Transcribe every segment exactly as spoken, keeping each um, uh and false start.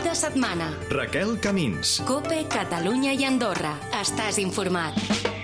de setmana. Raquel Camins. COPE, Catalunya i Andorra. Estàs informat.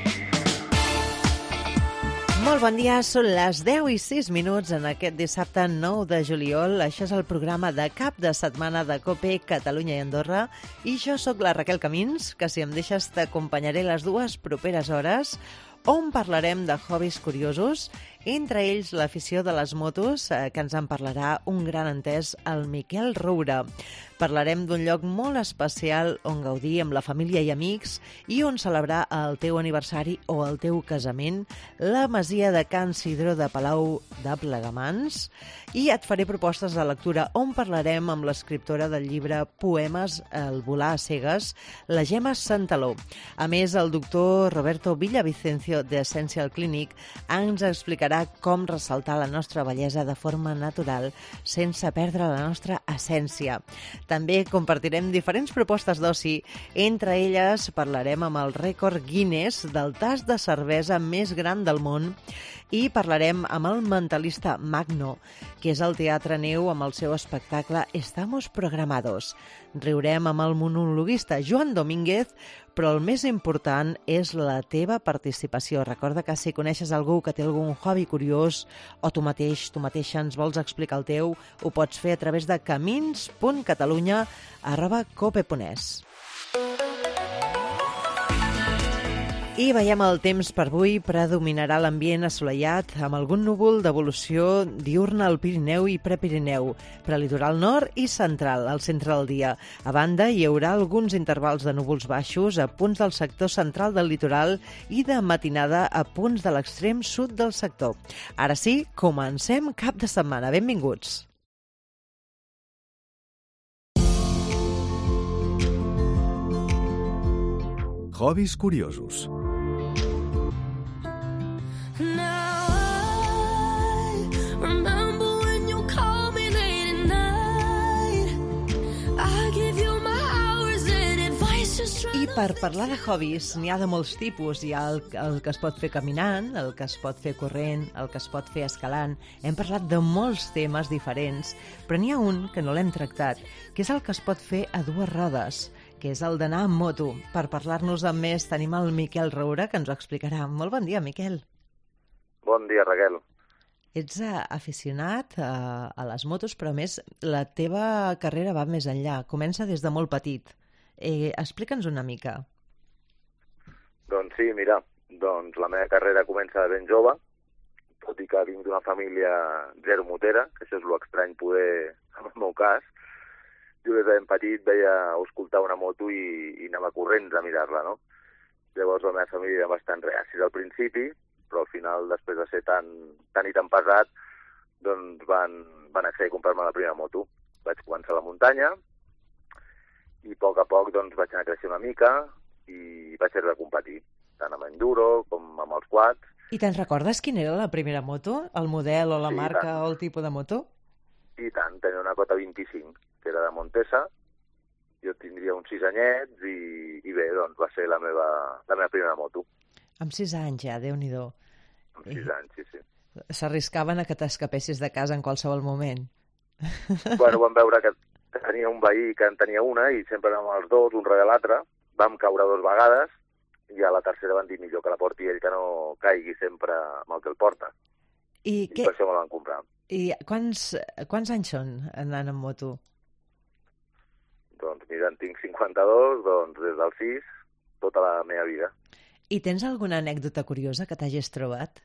Molt bon dia, són les deu i sis minuts en aquest dissabte nou de juliol. Això és el programa de cap de setmana de COPE, Catalunya i Andorra. I jo sóc la Raquel Camins, que si em deixes t'acompanyaré les dues properes hores, on parlarem de hobbies curiosos, entre ells l'afició de les motos, eh, que ens en parlarà un gran entès, el Miquel Roura. Parlarem d'un lloc molt especial on gaudir amb la família i amics i on celebrar el teu aniversari o el teu casament, la masia de Can Sidró de Palau de Plegamans. I et faré propostes de lectura on parlarem amb l'escriptora del llibre Poemes, el volar a cegues, la Gemma Santaló. A més, el doctor Roberto Villavicencio de Essential Clinic ens explicarà com ressaltar la nostra bellesa de forma natural sense perdre la nostra essència. També compartirem diferents propostes d'oci. Entre elles parlarem amb el rècord Guinness del tas de cervesa més gran del món i parlarem amb el mentalista Magno, que és al Teatre Neu amb el seu espectacle Estamos Programados. Riurem amb el monologuista Joan Domínguez, però el més important és la teva participació. Recorda que si coneixes algú que té algun hobby curiós o tu mateix, tu mateixa ens vols explicar el teu, ho pots fer a través de camins punt catalunya arroba cope punt es. I veiem el temps per avui. Predominarà l'ambient assolellat amb algun núvol d'evolució diurna al Pirineu i Prepirineu, prelitoral nord i central al centre del dia. A banda, hi haurà alguns intervals de núvols baixos a punts del sector central del litoral i de matinada a punts de l'extrem sud del sector. Ara sí, comencem cap de setmana. Benvinguts. Hobbies curiosos. I per parlar de hobbies n'hi ha de molts tipus. Hi ha el, el que es pot fer caminant, el que es pot fer corrent, el que es pot fer escalant. Hem parlat de molts temes diferents, però n'hi ha un que no l'hem tractat, que és el que es pot fer a dues rodes, que és el d'anar amb moto. Per parlar-nos amb més tenim el Miquel Roura, que ens ho explicarà. Molt bon dia, Miquel. Bon dia, Raquel. Ets uh, aficionat uh, a les motos, però a més la teva carrera va més enllà. Comença des de molt petit. Eh, Explica'ns una mica. Doncs sí, mira, doncs la meva carrera comença de ben jove, tot i que vinc d'una família zero motera, que això és l'estrany poder, en el meu cas. Jo des de ben petit veia o escoltar una moto i, i anava corrents a mirar-la, no? Llavors la meva família era bastant reàcida al principi, però al final, després de ser tan, tan i tan pesat, doncs van, van accedir a comprar-me la primera moto. Vaig començar a la muntanya i a poc a poc doncs, vaig anar creixent una mica i vaig haver de competir, tant amb enduro com amb els quads. I te'n recordes quina era la primera moto? El model o la Sí, marca tant. o el tipus de moto? I tant, tenia una Cota vint-i-cinc, que era de Montesa. Jo tindria uns sis anyets i, i bé, doncs va ser la meva, la meva primera moto. Amb sis anys ja, Déu-n'hi-do. Amb sis Eh. anys, sí, sí. S'arriscaven a que t'escapessis de casa en qualsevol moment. Bueno, vam veure que tenia un veí que en tenia una i sempre anàvem els dos, un darrere l'altre. Vam caure dues vegades i a la tercera van dir millor que la porti ell, que no caigui sempre amb el que el porta. I, I què... per això me la van comprar. I quants, quants anys són anant amb moto? Doncs mira, en tinc cinquanta-dos, doncs des dels sis, tota la meva vida. I tens alguna anècdota curiosa que t'hagis trobat?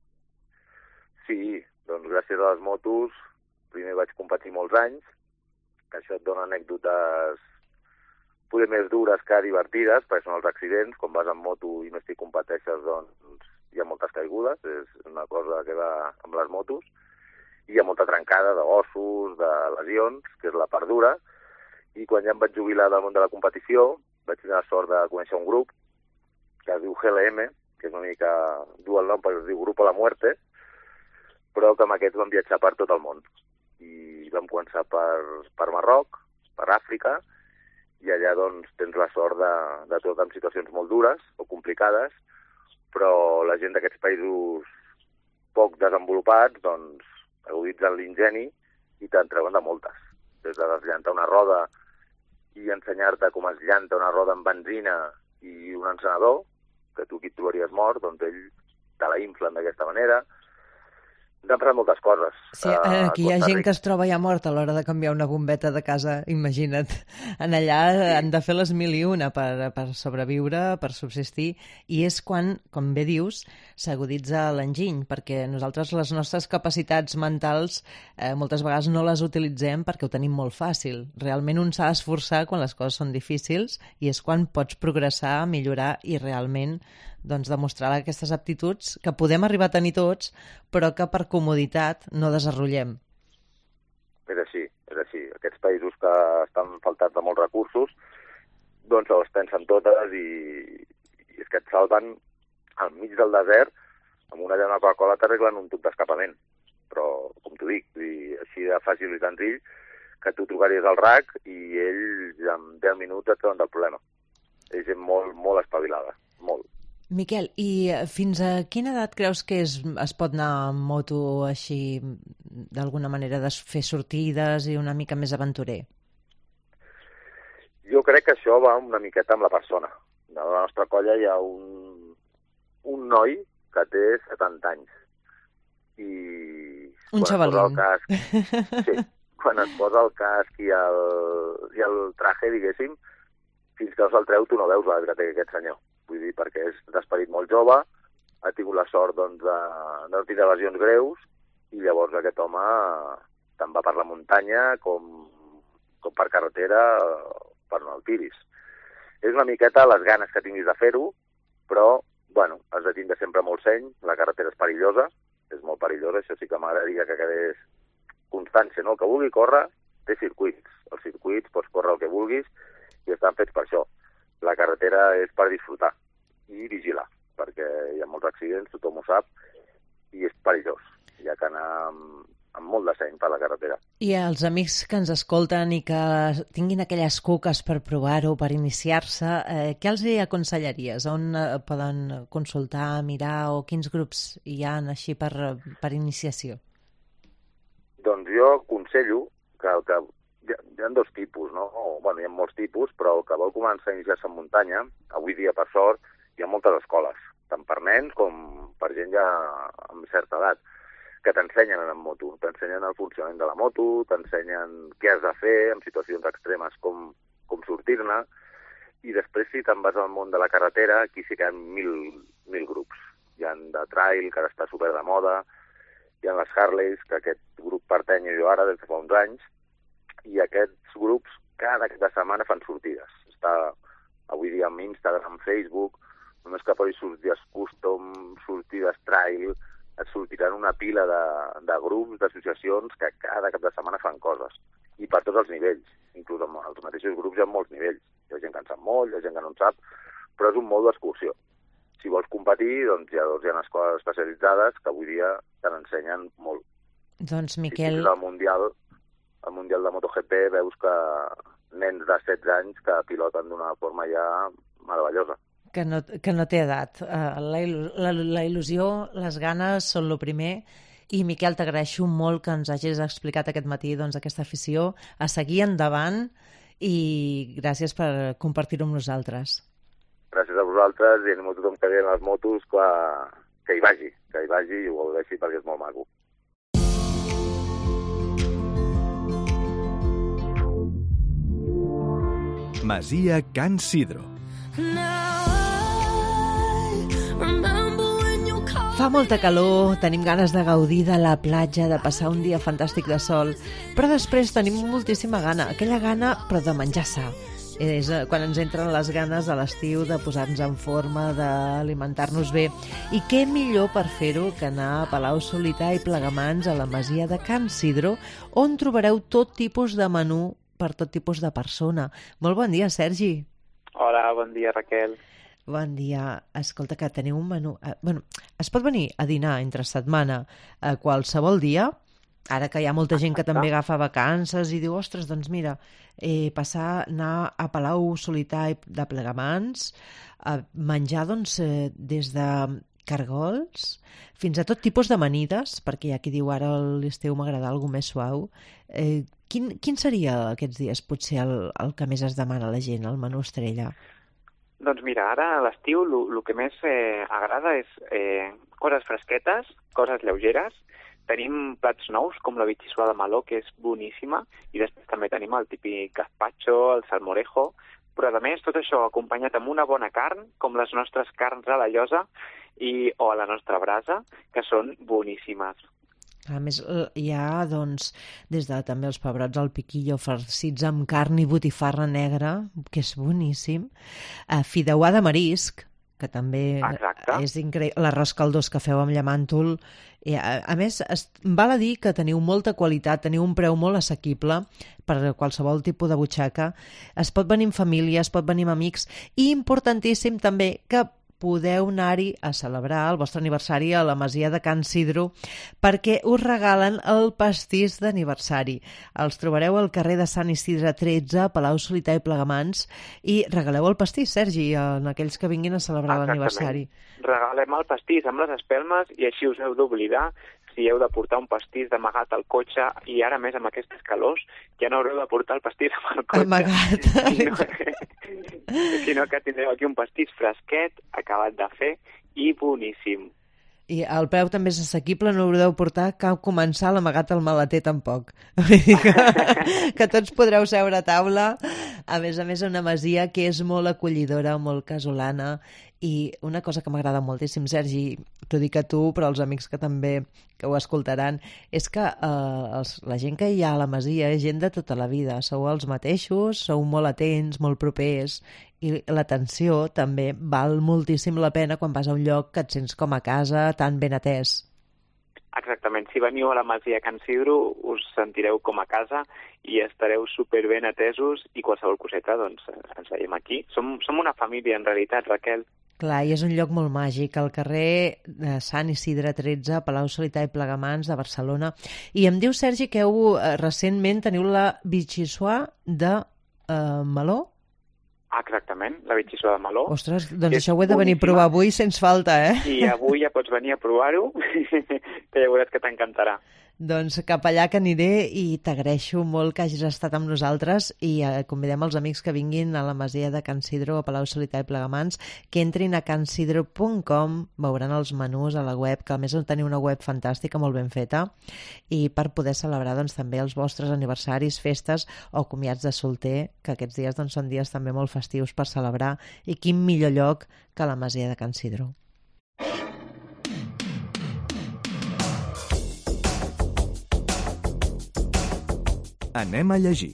Sí, doncs gràcies a les motos, primer vaig competir molts anys, que això et dona anècdotes poder més dures que divertides, perquè són els accidents, quan vas amb moto i més t'hi competeixes, doncs hi ha moltes caigudes, és una cosa que va amb les motos, i hi ha molta trencada d'ossos, de lesions, que és la part dura, i quan ja em vaig jubilar del món de la competició, vaig tenir la sort de conèixer un grup que es diu G L M, que és una mica dur el nom perquè es diu Grupo La Muerte, però que amb aquests vam viatjar per tot el món. I vam començar per, per Marroc, per Àfrica, i allà doncs tens la sort de, de tot en situacions molt dures o complicades, però la gent d'aquests països poc desenvolupats doncs aguditzen l'ingeni i te'n treuen de moltes. Des de desllantar una roda i ensenyar-te com es llanta una roda amb benzina i un encenedor, que tu aquí et trobaries mort, doncs ell te la inflen d'aquesta manera. Ens han passat moltes coses. Sí, aquí hi ha gent que es troba ja mort a l'hora de canviar una bombeta de casa, imagina't. En allà sí. Han de fer les mil i una per, per sobreviure, per subsistir, i és quan, com bé dius, s'aguditza l'enginy, perquè nosaltres les nostres capacitats mentals eh, moltes vegades no les utilitzem perquè ho tenim molt fàcil. Realment un s'ha d'esforçar quan les coses són difícils i és quan pots progressar, millorar i realment doncs, demostrar aquestes aptituds que podem arribar a tenir tots, però que per comoditat no desenvolupem. És així, és així. Aquests països que estan faltats de molts recursos, doncs els pensen totes i, i és que et salven al mig del desert, amb una llana Coca-Cola t'arreglen un tub d'escapament. Però, com t'ho dic, així de fàcil i senzill, que tu trucaries al R A C i ells en deu minuts et treuen del problema. És gent molt, molt espavilada, molt. Miquel, i fins a quina edat creus que es, es pot anar amb moto així, d'alguna manera, de fer sortides i una mica més aventurer? Jo crec que això va una miqueta amb la persona. A la nostra colla hi ha un, un noi que té setanta anys. I un xavalín. Sí, quan es posa el casc i el, i el traje, diguéssim, fins que no se'l treu tu no veus l'edat que té aquest senyor. Vull dir, perquè és d'esperit molt jove, ha tingut la sort doncs, de no tenir lesions greus, i llavors aquest home tant va per la muntanya com, com per carretera, per on el tiris. És una miqueta les ganes que tinguis de fer-ho, però, bueno, has de tindre sempre molt seny, la carretera és perillosa, és molt perillosa, això sí que m'agradaria que quedés constància, no? El que vulgui córrer té circuits. Els circuits pots córrer el que vulguis i estan fets per això. La carretera és per disfrutar i vigilar, perquè hi ha molts accidents, tothom ho sap, i és perillós. Hi ha que anar amb, amb molt de seny per la carretera. I els amics que ens escolten i que tinguin aquelles cuques per provar-ho, per iniciar-se, eh, què els aconsellaries? On eh, poden consultar, mirar, o quins grups hi ha així per, per iniciació? Doncs jo aconsello que el que Hi ha, hi ha dos tipus, no? O, bueno, hi ha molts tipus, però el que vol començar a iniciar-se en muntanya, avui dia, per sort, hi ha moltes escoles, tant per nens com per gent ja amb certa edat, que t'ensenyen en moto, t'ensenyen el funcionament de la moto, t'ensenyen què has de fer en situacions extremes, com, com sortir-ne, i després si te'n vas al món de la carretera, aquí sí que hi ha mil, mil grups. Hi ha de trail, que ara està super de moda, hi ha les Harleys, que aquest grup pertany jo ara des de fa uns anys, i aquests grups cada cap de setmana fan sortides. Està avui dia amb Instagram, Facebook, només que posis sortides custom, sortides trail, et sortiran una pila de, de grups, d'associacions que cada cap de setmana fan coses. I per tots els nivells, inclús amb els mateixos grups hi ha molts nivells. Hi ha gent que en sap molt, hi ha gent que no en sap, però és un mode d'excursió. Si vols competir, doncs hi ha, doncs hi ha escoles especialitzades que avui dia te n'ensenyen molt. Doncs, Miquel... Si és el Mundial... al Mundial de MotoGP veus que nens de setze anys que piloten d'una forma ja meravellosa. Que no, que no té edat. Uh, la, la, la il·lusió, les ganes són el primer. I, Miquel, t'agraeixo molt que ens hagis explicat aquest matí doncs, aquesta afició, a seguir endavant, i gràcies per compartir-ho amb nosaltres. Gràcies a vosaltres i animo a tothom que ve en les motos que, que hi vagi, que hi vagi i ho gaudeixi perquè és molt maco. Masia Can Sidro. Fa molta calor, tenim ganes de gaudir de la platja, de passar un dia fantàstic de sol, però després tenim moltíssima gana, aquella gana però de menjar sa. És quan ens entren les ganes a l'estiu de posar-nos en forma, d'alimentar-nos bé. I què millor per fer-ho que anar a Palau-solità i Plegamans, a la Masia de Can Sidro, on trobareu tot tipus de menú per tot tipus de persona. Molt bon dia, Sergi. Hola, bon dia, Raquel. Bon dia. Escolta, que teniu un menú... Eh, bueno, es pot venir a dinar entre setmana a qualsevol dia, ara que hi ha molta gent que també agafa vacances i diu, ostres, doncs mira, eh, passar, anar a Palau-solità de Plegamans, a menjar, doncs, eh, des de cargols, fins a tot tipus d'amanides, perquè hi ha qui diu ara a l'estiu m'agrada alguna més suau. Eh, quin, quin seria aquests dies potser el, el que més es demana a la gent, el menú estrella? Doncs mira, ara a l'estiu el que més eh, agrada és eh, coses fresquetes, coses lleugeres. Tenim plats nous, com la bitxisua de meló, que és boníssima, i després també tenim el típic gazpacho, el salmorejo, però a més tot això acompanyat amb una bona carn, com les nostres carns a la llosa i, o a la nostra brasa, que són boníssimes. A més, hi ha, doncs, des de també els pebrots al piquillo farcits amb carn i botifarra negra, que és boníssim, uh, fideuà de marisc, que també Exacte. És increïble, l'arròs caldós que feu amb llamàntol. I, a, a més, es, val a dir que teniu molta qualitat, teniu un preu molt assequible per a qualsevol tipus de butxaca. Es pot venir amb família, es pot venir amb amics, i importantíssim també que podeu anar-hi a celebrar el vostre aniversari a la Masia de Can Sidro, perquè us regalen el pastís d'aniversari. Els trobareu al carrer de Sant Isidre tretze, Palau Solità i Plegamans, i regaleu el pastís, Sergi, a aquells que vinguin a celebrar l'aniversari. Regalem el pastís amb les espelmes i així us heu d'oblidar si heu de portar un pastís d'amagat al cotxe, i ara més amb aquestes calors ja no haureu de portar el pastís amb el cotxe. Amagat. Sinó, sinó que tindreu aquí un pastís fresquet, acabat de fer i boníssim. I el preu també és assequible, no haureu de portar cap comensal amagat al maleter tampoc. que, que tots podreu seure a taula. A més a més, una masia que és molt acollidora, molt casolana, i una cosa que m'agrada moltíssim, Sergi, t'ho dic a tu, però els amics que també que ho escoltaran, és que eh, els, la gent que hi ha a la masia és gent de tota la vida, sou els mateixos, sou molt atents, molt propers, i l'atenció també val moltíssim la pena quan vas a un lloc que et sents com a casa, tan ben atès. Exactament. Si veniu a la Masia Can Sidro us sentireu com a casa i estareu super ben atesos, i qualsevol coseta, doncs, ens veiem aquí. Som, som una família, en realitat, Raquel. Clar, i és un lloc molt màgic, al carrer de Sant Isidre tretze, Palau Solità i Plegamans de Barcelona. I em diu, Sergi, que heu, recentment teniu la bitxisua de uh, meló? Exactament, la bitxisua de meló. Ostres, doncs això ho he de venir a provar avui sense falta, eh? I avui ja pots venir a provar-ho, que ja veuràs que t'encantarà. Doncs cap allà que aniré, i t'agraeixo molt que hagis estat amb nosaltres, i eh, convidem els amics que vinguin a la Masia de Can Sidro, a Palau Solità i Plegamans, que entrin a can sidro punt com, veuran els menús a la web, que a més teniu una web fantàstica, molt ben feta, i per poder celebrar doncs, també els vostres aniversaris, festes o comiats de solter, que aquests dies doncs, són dies també molt festius per celebrar, i quin millor lloc que la Masia de Can Sidro. Anem a llegir.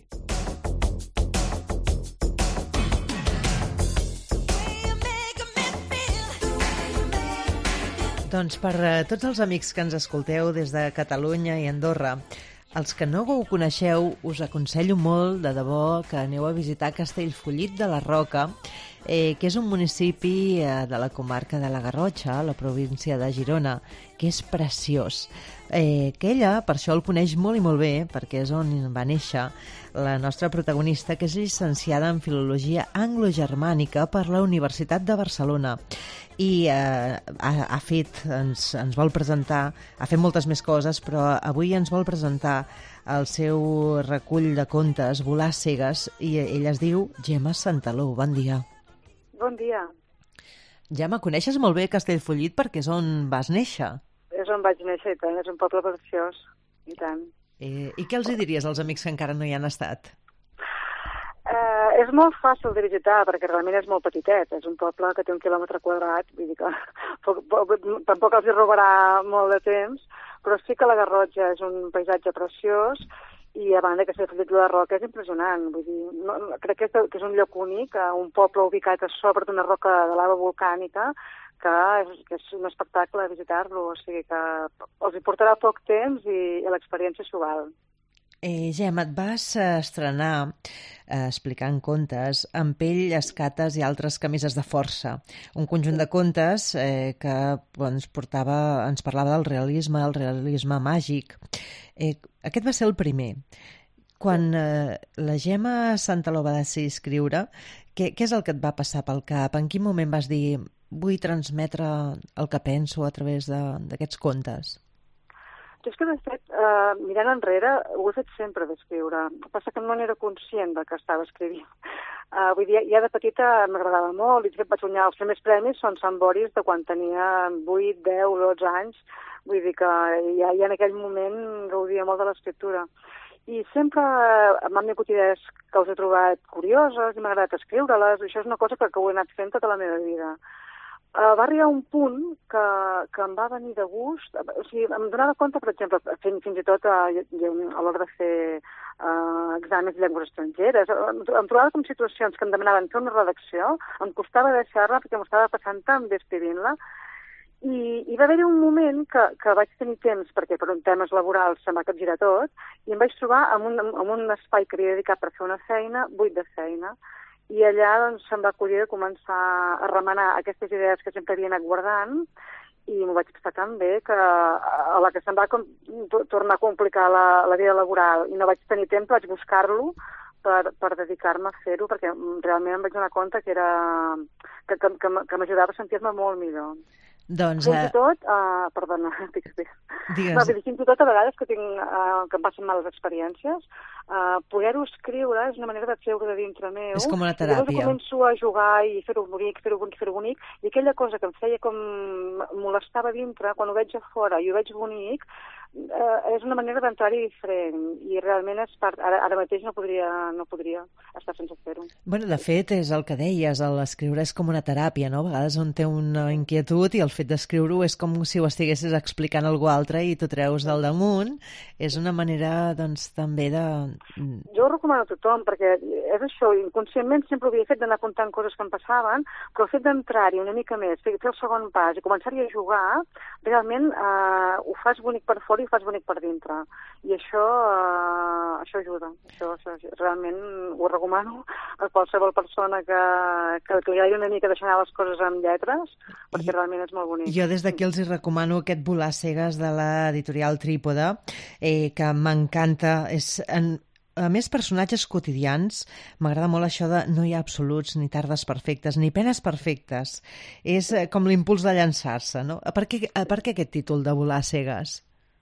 Doncs per a tots els amics que ens escolteu des de Catalunya i Andorra, els que no ho coneixeu, us aconsello molt, de debò, que aneu a visitar Castellfollit de la Roca, eh, que és un municipi eh, de la comarca de la Garrotxa, a la província de Girona, que és preciós. Eh, que ella, per això el coneix molt i molt bé, perquè és on va néixer la nostra protagonista, que és llicenciada en Filologia Anglo-Germànica per la Universitat de Barcelona. I eh, ha, ha fet, ens, ens vol presentar, ha fet moltes més coses, però avui ens vol presentar el seu recull de contes, Volar cegues, i ella es diu Gemma Santaló. Bon dia. Bon dia. Gemma, coneixes molt bé Castellfollit perquè és on vas néixer. És on vaig néixer, i tant, és un poble preciós, i tant. Eh, I què els hi diries als amics que encara no hi han estat? Eh, és molt fàcil de visitar, perquè realment és molt petitet. És un poble que té un quilòmetre quadrat, vull dir que poc, poc, tampoc els hi robarà molt de temps, però sí que la Garrotxa és un paisatge preciós, i a banda que Castellfollit de la Roca és impressionant. Vull dir, no, crec que és, que és un lloc únic, un poble ubicat a sobre d'una roca de lava volcànica, que és, que és un espectacle visitar-lo, o sigui que els hi portarà poc temps i, i l'experiència s'ho val. Eh, Gemma, et vas estrenar eh, explicant contes amb Pell, Escates i altres camises de força. Un conjunt de contes eh, que ens, portava, ens parlava del realisme, el realisme màgic. Eh, aquest va ser el primer. Quan eh, la Gemma Santaló va decidir escriure, què, què és el que et va passar pel cap? En quin moment vas dir vull transmetre el que penso a través d'aquests contes? Jo és que, de fet, eh, mirant enrere, ho he fet sempre d'escriure. El que passa que no n'era conscient de que estava escrivint. Uh, vull dir, ja de petita m'agradava molt, i de fet vaig guanyar els primers premis, són Sant Boris, de quan tenia vuit, deu, dotze anys. Vull dir que ja, ja en aquell moment gaudia molt de l'escriptura. I sempre m'han vingut idees que els he trobat curioses i m'ha agradat escriure-les, i això és una cosa que, que ho he anat fent tota la meva vida. Uh, va arribar un punt que, que em va venir de gust, o sigui, em donava compte, per exemple, fent, fins i tot uh, a l'hora de fer uh, exàmens de llengües estrangeres, em, em trobava com situacions que em demanaven fer una redacció, em costava deixar-la perquè m'estava passant tan bé escrivint-la, i, i va haver-hi un moment que, que vaig tenir temps, perquè per un temes laborals se'm va capgirar tot, i em vaig trobar en un, en un espai que havia dedicat per fer una feina, buit de feina, i allà doncs, se'm va acollir de començar a remenar aquestes idees que sempre havia anat guardant, i m'ho vaig passar tan bé que a la que se'm va com, tornar a complicar la, la vida laboral i no vaig tenir temps, vaig buscar-lo per, per dedicar-me a fer-ho, perquè realment em vaig donar compte que, era, que, que, que, que m'ajudava a sentir-me molt millor. Doncs, fins i tot, uh, perdona, digues, digues. No, fins i tot a vegades que, tinc, uh, que em passen males experiències, uh, poder-ho escriure és una manera de treure de dintre meu. És com una teràpia. I llavors començo a jugar i fer-ho bonic, fer-ho bonic, fer-ho bonic, i aquella cosa que em feia com molestava dintre, quan ho veig a fora i ho veig bonic, uh, és una manera d'entrar-hi diferent, i realment és part, ara, ara mateix no podria, no podria estar sense fer-ho. Bueno, de fet, és el que deies, l'escriure és com una teràpia, no? A vegades on té una inquietud i el fet d'escriure-ho és com si ho estiguessis explicant a algú altre i t'ho treus del damunt. És una manera, doncs, també de... Jo ho recomano a tothom, perquè és això, inconscientment sempre ho havia fet d'anar comptant coses que em passaven, però el fet d'entrar-hi una mica més, fer, fer el segon pas i començar-hi a jugar, realment eh, ho fas bonic per fora i ho fas bonic per dintre. I això, eh, això ajuda. Això, això, realment ho recomano a qualsevol persona que, que li agradi una mica deixar anar les coses amb lletres, perquè I... realment és molt bonic. Jo des d'aquí els hi recomano aquest Volar cegues de l'editorial Trípode, eh, que m'encanta. És, en, a més, personatges quotidians, m'agrada molt això de no hi ha absoluts, ni tardes perfectes, ni penes perfectes. És eh, com l'impuls de llançar-se, no? Per què, per què aquest títol de Volar cegues?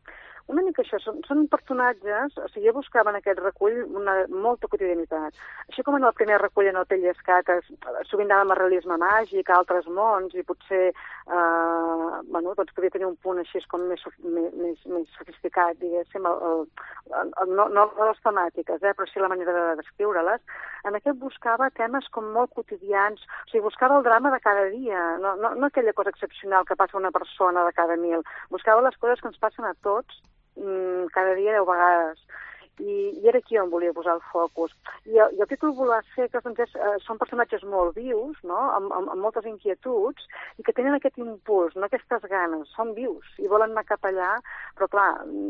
Una mica això, són, són personatges, o sigui, jo buscava en aquest recull una, molta quotidianitat. Així com en el primer recull en el Pell i Escat, sovint anàvem a realisme màgic, a altres mons, i potser eh, bueno, doncs podia tenir un punt així com més, més, més sofisticat, diguéssim, el, el, el, no, no les temàtiques, eh, però sí la manera de descriure-les. En aquest buscava temes com molt quotidians, o sigui, buscava el drama de cada dia, no, no, no aquella cosa excepcional que passa a una persona de cada mil. Buscava les coses que ens passen a tots cada dia deu vegades. I, i era aquí on volia posar el focus. I el, i el títol Volar cegues doncs és, eh, són personatges molt vius, no? amb, amb, amb moltes inquietuds, i que tenen aquest impuls, no? Aquestes ganes, són vius i volen anar cap allà, però clar,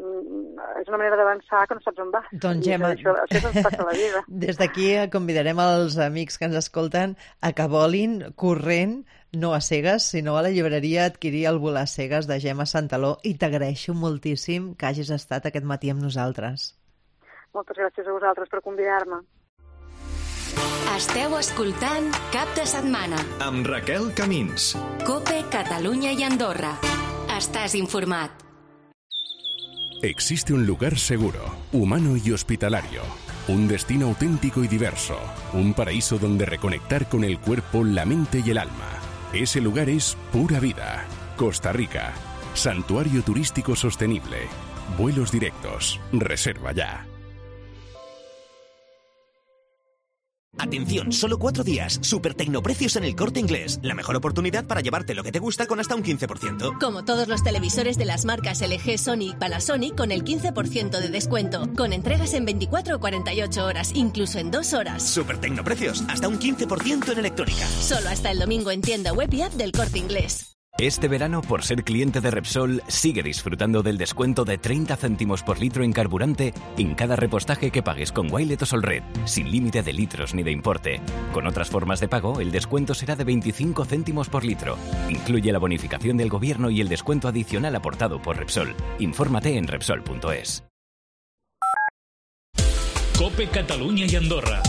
és una manera d'avançar que no saps on va. Doncs Gemma, això, això, això ens passa la vida. Des d'aquí convidarem els amics que ens escolten a que volin corrent, no a cegues, sinó a la llibreria, adquirir el Volar cegues de Gemma Santaló, i t'agraeixo moltíssim que hagis estat aquest matí amb nosaltres. Moltes gràcies a vosaltres per convidar-me. Esteu escoltant Cap de Setmana amb Raquel Camins. COPE Catalunya y Andorra. Estás informat. Existe un lugar seguro, humano y hospitalario. Un destino auténtico y diverso. Un paraíso donde reconectar con el cuerpo, la mente y el alma. Ese lugar es Pura Vida, Costa Rica. Santuario turístico sostenible. Vuelos directos. Reserva ya. Atención, solo cuatro días. Super tecnoprecios en el Corte Inglés. La mejor oportunidad para llevarte lo que te gusta con hasta un quince por ciento. Como todos los televisores de las marcas L G, Sony y Panasonic con el quince por ciento de descuento. Con entregas en veinticuatro o cuarenta y ocho horas, incluso en dos horas. Super tecnoprecios, hasta un quince por ciento en electrónica. Solo hasta el domingo en tienda web y app del Corte Inglés. Este verano, por ser cliente de Repsol, sigue disfrutando del descuento de treinta céntimos por litro en carburante en cada repostaje que pagues con Wilet o Solred, sin límite de litros ni de importe. Con otras formas de pago, el descuento será de veinticinco céntimos por litro. Incluye la bonificación del gobierno y el descuento adicional aportado por Repsol. Infórmate en Repsol punto es. COPE Catalunya y Andorra.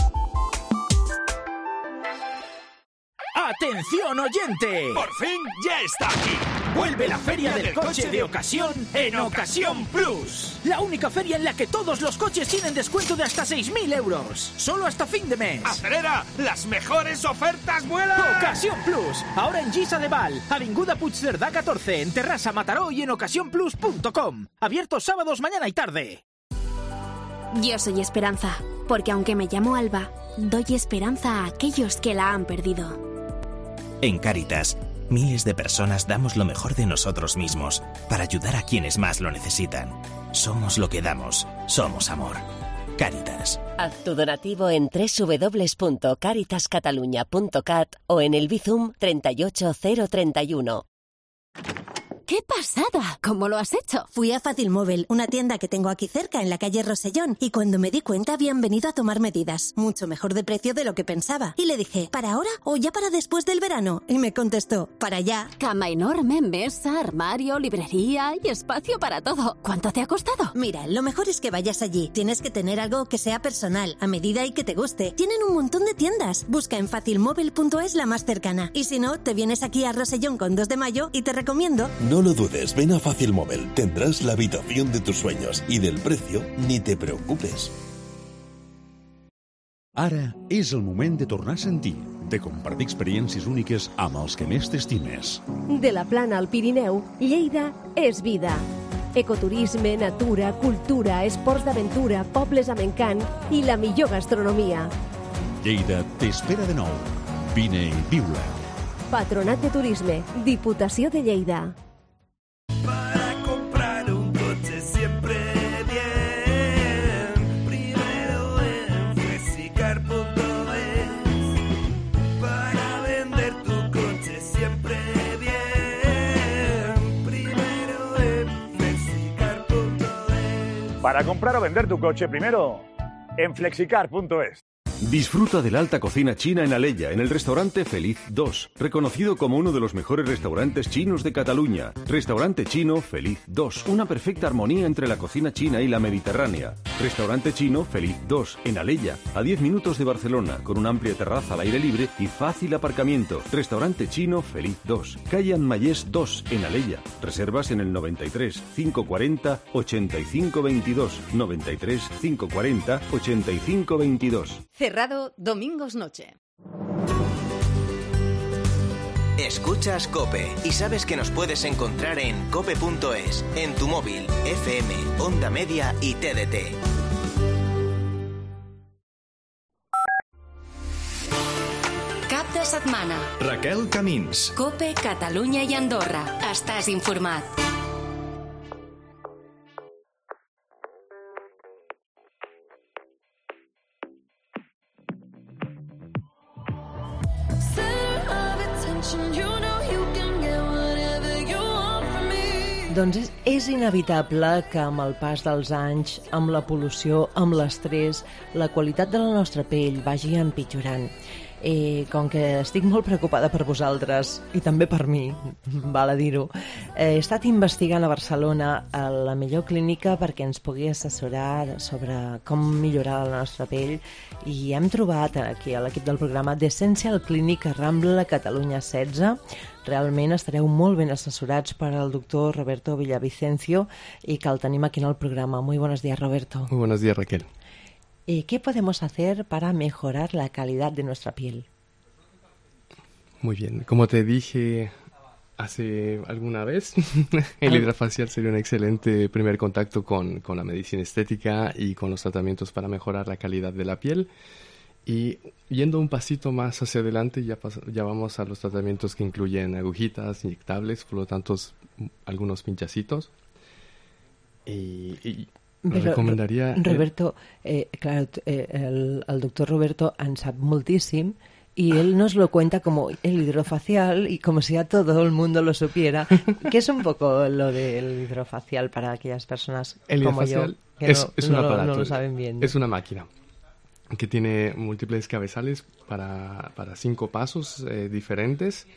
¡Atención, oyente! ¡Por fin ya está aquí! Vuelve la Feria del Coche de Ocasión en Ocasión Plus. La única feria en la que todos los coches tienen descuento de hasta seis mil euros. Solo hasta fin de mes. ¡Acelera! ¡Las mejores ofertas vuelan! Ocasión Plus. Ahora en Lliçà de Val, Avinguda Puigcerdà catorce, en Terrassa, Mataró y en ocasión plus punto com. Abiertos sábados, mañana y tarde. Yo soy Esperanza, porque aunque me llamo Alba, doy esperanza a aquellos que la han perdido. En Cáritas, miles de personas damos lo mejor de nosotros mismos para ayudar a quienes más lo necesitan. Somos lo que damos. Somos amor. Cáritas. Haz tu donativo en doble u doble u doble u punto caritas catalunya punto cat o en el Bizum treinta y ocho cero treinta y uno. ¡Qué pasada! ¿Cómo lo has hecho? Fui a Fácil Móvil, una tienda que tengo aquí cerca en la calle Rosellón, y cuando me di cuenta habían venido a tomar medidas, mucho mejor de precio de lo que pensaba. Y le dije, ¿para ahora o ya para después del verano? Y me contestó, para ya. Cama enorme, mesa, armario, librería y espacio para todo. ¿Cuánto te ha costado? Mira, lo mejor es que vayas allí. Tienes que tener algo que sea personal, a medida y que te guste. Tienen un montón de tiendas. Busca en fácil móvil punto es la más cercana. Y si no, te vienes aquí a Rosellón con dos de mayo y te recomiendo... No lo dudes, ven a Fácil Móvil. Tendrás la habitación de tus sueños i del precio ni te preocupes. Ara és el moment de tornar a sentir, de compartir experiències úniques amb els que més t'estimes. De la Plana al Pirineu, Lleida és vida. Ecoturisme, natura, cultura, esports d'aventura, pobles amb encant i la millor gastronomia. Lleida t'espera de nou. Vine i viu-la. Patronat de Turisme, Diputació de Lleida. Para comprar un coche siempre bien, primero en flexicar punto es. Para vender tu coche siempre bien, primero en flexicar punto es. Para comprar o vender tu coche primero en flexicar punto es. Disfruta de la alta cocina china en Alella, en el restaurante Feliz dos, reconocido como uno de los mejores restaurantes chinos de Cataluña. Restaurante chino Feliz dos, una perfecta armonía entre la cocina china y la mediterránea. Restaurante chino Feliz dos, en Alella, a diez minutos de Barcelona, con una amplia terraza al aire libre y fácil aparcamiento. Restaurante chino Feliz dos, calle Anmayés dos, en Alella. Reservas en el noventa y tres, cinco cuarenta, ochenta y cinco veintidós, noventa y tres, cinco cuarenta, ochenta y cinco veintidós. Cerrado domingos noche. Escuchas COPE y sabes que nos puedes encontrar en cope punto es, en tu móvil, F M, Onda Media y T D T. Cap de setmana. Raquel Camins. COPE Catalunya i Andorra. Estàs informat. Doncs és, és inevitable que amb el pas dels anys, amb la pol·lució, amb l'estrès, la qualitat de la nostra pell vagi empitjorant. Eh, com que estic molt preocupada per vosaltres, i també per mi, val a dir-ho, eh, he estat investigant a Barcelona a la millor clínica perquè ens pugui assessorar sobre com millorar la nostra pell, i hem trobat aquí a l'equip del programa d'Essential Clinic a Rambla Catalunya setze. Realment estareu molt ben assessorats per al doctor Roberto Villavicencio, i que el tenim aquí en el programa. Muy buenos días, Roberto. Muy buenos días, Raquel. Eh, ¿Qué podemos hacer para mejorar la calidad de nuestra piel? Muy bien. Como te dije hace alguna vez, el hidrafacial sería un excelente primer contacto con, con la medicina estética y con los tratamientos para mejorar la calidad de la piel. Y yendo un pasito más hacia adelante, ya, pas- ya vamos a los tratamientos que incluyen agujitas, inyectables, por lo tanto, algunos pinchacitos. Y... y Però, recomendaria... Roberto, eh, claro, eh, el, el doctor Roberto en sap moltíssim y él nos lo cuenta como el hidrofacial y como si a todo el mundo lo supiera. ¿Qué es un poco lo del hidrofacial para aquellas personas el como yo que es, no, es un no, aparato, no lo saben bien? ¿No? Es una máquina que tiene múltiples cabezales para, para cinco pasos eh, diferentes.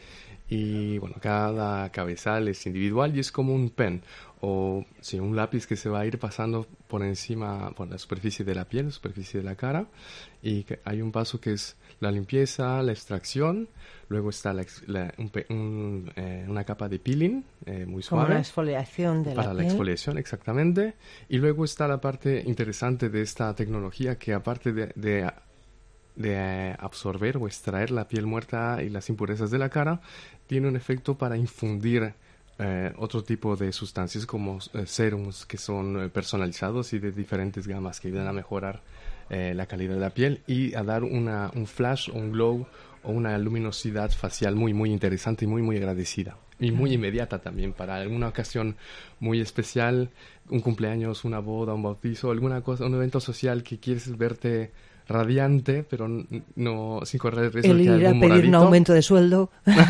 Y bueno, cada cabezal es individual y es como un pen o sí, un lápiz que se va a ir pasando por encima, por la superficie de la piel, la superficie de la cara. Y que hay un paso que es la limpieza, la extracción. Luego está la, la, un, un, eh, una capa de peeling eh, muy suave. Como la exfoliación de la piel. Para la exfoliación, exactamente. Y luego está la parte interesante de esta tecnología que aparte de... de de absorber o extraer la piel muerta y las impurezas de la cara, tiene un efecto para infundir eh, otro tipo de sustancias como eh, serums que son eh, personalizados y de diferentes gamas que ayudan a mejorar eh, la calidad de la piel y a dar una, un flash o un glow o una luminosidad facial muy muy interesante y muy muy agradecida. Y muy inmediata también para alguna ocasión muy especial, un cumpleaños, una boda, un bautizo, alguna cosa, un evento social que quieres verte radiante, pero no sin correr el riesgo el de que ir a algún pedir moradito. un aumento de sueldo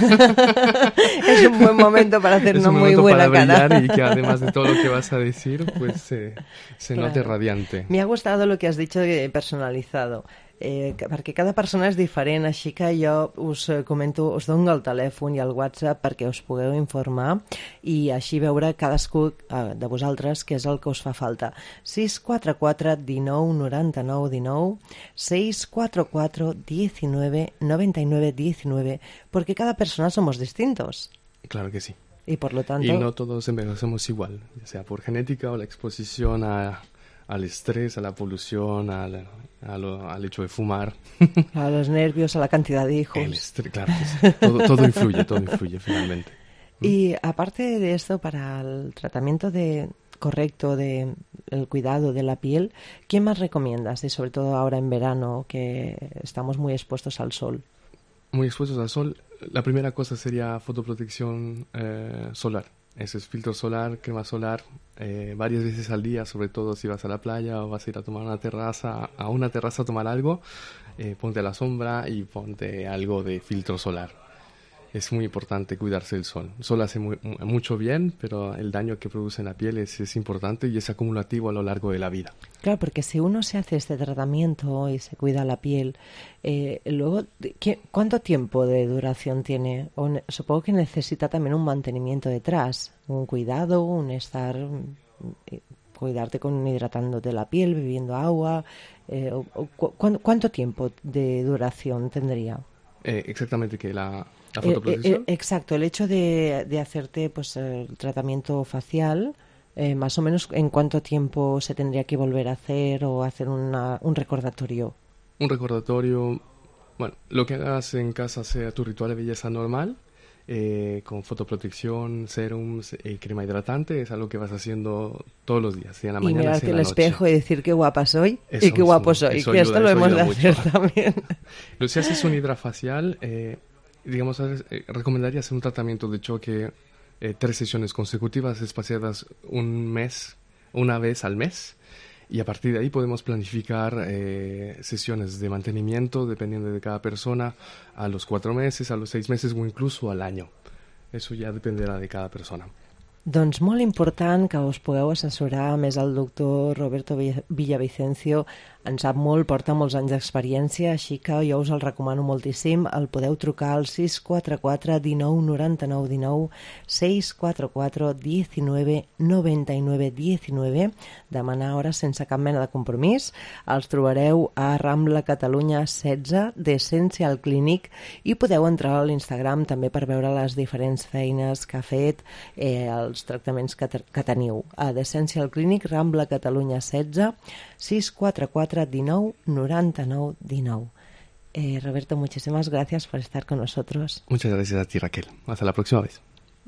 es un buen momento para hacer una muy buena para cara. brillar y que además de todo lo que vas a decir, pues eh, se Claro. note radiante. Me ha gustado lo que has dicho de personalizado, eh, que- perquè cada persona és diferent, així que jo us eh, comento, us dono el telèfon i el WhatsApp perquè us pugueu informar i així veure cadascú eh, de vosaltres què és el que us fa falta. sis quatre quatre dinou noranta-nou dinou, seis cuatro cuatro diecinueve noventa y nueve diecinueve, porque cada persona somos distintos Claro que sí. y por lo tanto... Y no todos envejecemos igual, ya sea por genética o la exposición a, al estrés, a la polución, al, a lo- al hecho de fumar. A los nervios, a la cantidad de hijos. El estrés, claro que sí. Todo, todo influye, todo influye finalmente. Y aparte de esto, para el tratamiento de correcto de el cuidado de la piel, ¿qué más recomiendas? Y sobre todo ahora en verano, que estamos muy expuestos al sol. Muy expuestos al sol, la primera cosa sería fotoprotección eh, solar. Ese es filtro solar, crema solar, eh, varias veces al día, sobre todo si vas a la playa o vas a ir a tomar una terraza, a una terraza a tomar algo, eh, ponte a la sombra y ponte algo de filtro solar. Es muy importante cuidarse del sol. El sol hace muy- mu- mucho bien, pero el daño que produce en la piel es, es importante y es acumulativo a lo largo de la vida. Claro, porque si uno se hace este tratamiento y se cuida la piel, eh, luego, ¿qué, ¿cuánto tiempo de duración tiene? O ne- supongo que necesita también un mantenimiento detrás, un cuidado, un estar, eh, cuidarte con hidratándote la piel, bebiendo agua. Eh, o- o cu- ¿cuán- ¿Cuánto tiempo de duración tendría? Eh, exactamente, que la, la Eh, fotoprotección... eh, eh, exacto, el hecho de, de hacerte pues el tratamiento facial, eh, más o menos en cuánto tiempo se tendría que volver a hacer o hacer una, un recordatorio. Un recordatorio, bueno, lo que hagas en casa sea tu ritual de belleza normal, eh, con fotoprotección, serums y crema hidratante, es algo que vas haciendo todos los días, sea en la Y mañana, mirarte sea en al la noche. espejo y decir qué guapa soy Eso y qué guapo mismo, soy, eso que esto ayuda, lo eso hemos de ayuda hacer mucho. también. Pero si haces un hidrafacial, eh, digamos, haces- eh, recomendaría hacer un tratamiento de choque, eh, tres sesiones consecutivas espaciadas un mes, una vez al mes. Y a partir de ahí podemos planificar eh, sesiones de mantenimiento, dependiendo de cada persona, a los cuatro meses, a los seis meses o incluso al año. Eso ya dependerá de cada persona. Doncs molt important que us pugueu assessorar, a més el doctor Roberto Villa- Villavicencio en sap molt, porta molts anys d'experiència, així que jo us el recomano moltíssim. El podeu trucar al sis quatre quatre dinou noranta-nou dinou, sis quatre quatre diecinueve noventa y nueve diecinueve, demanar hores sense cap mena de compromís. Els trobareu a Rambla Catalunya setze d'Essential Clinic i podeu entrar a l'Instagram també per veure les diferents feines que ha fet, eh, els tractaments que, te- que teniu. A d'Essential Clinic, Rambla Catalunya setze, sis quatre quatre dinou noranta-nou dinou. Eh, Roberto, muchísimas gracias por estar con nosotros. Muchas gracias a ti, Raquel. Hasta la próxima vez.